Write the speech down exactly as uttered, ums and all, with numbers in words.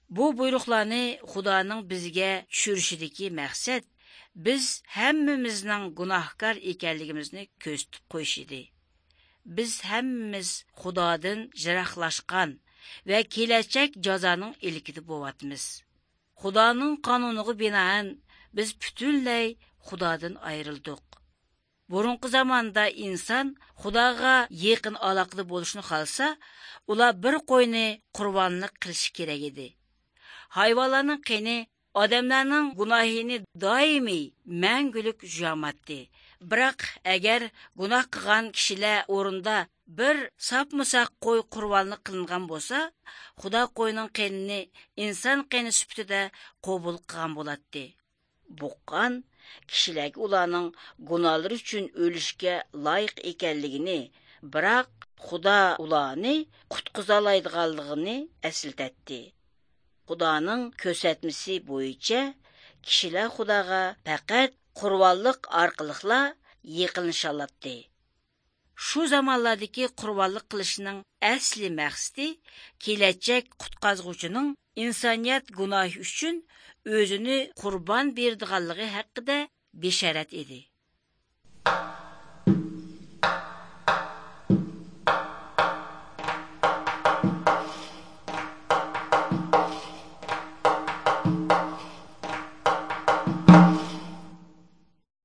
Bu buyruqlarni Xudoning bizga tushirishidagi maqsad biz hammamizning gunohkor ekanligimizni ko'rsatib qo'yish edi. Biz hammamiz Xudodan jiroqlashgan va kelajak jazoning ilkida bo'layapmiz. Xudoning qonuniga binoan biz butunlay Xudodan ayrildik. Burunqi zamonda inson Xudoga yaqin aloqada bo'lishni xohlasa, ular bir qo'yni qurbonlik qilish kerak edi. Hayvonlarning qini odamlarning gunohini doimiy mangulik juyamatdi. Biroq agar gunoh qilgan kishilar o'rinda bir sap-musaq qo'y qurbonlik qilingan bo'lsa, Xudo qo'yning qinini inson qini sifatida qabul qilgan bo'ladi. Buqqan kishilarga ularning gunohlari uchun o'lishga loyiq ekanligini, biroq Xudo ularni qutqizalaydiganligini eslatdi. Xudoning ko'rsatmasi bo'yicha kishilar Xudoga faqat qurbonlik orqali yaqinlasha oladi. Shu zamonlardagi qurbonlik qilishning asli maqsadi kelajak qutqazuvchining insoniyat gunohi uchun o'zini qurbon berdiganligi haqida bisharat edi.